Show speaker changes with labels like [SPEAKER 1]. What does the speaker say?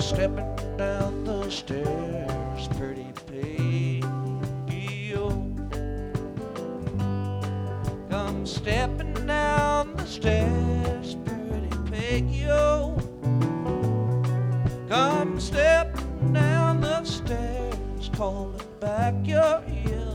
[SPEAKER 1] stepping down the stairs, pretty Peggy, oh. Come stepping down the stairs, pretty Peggy, oh. Come stepping down the stairs, calling back your ears.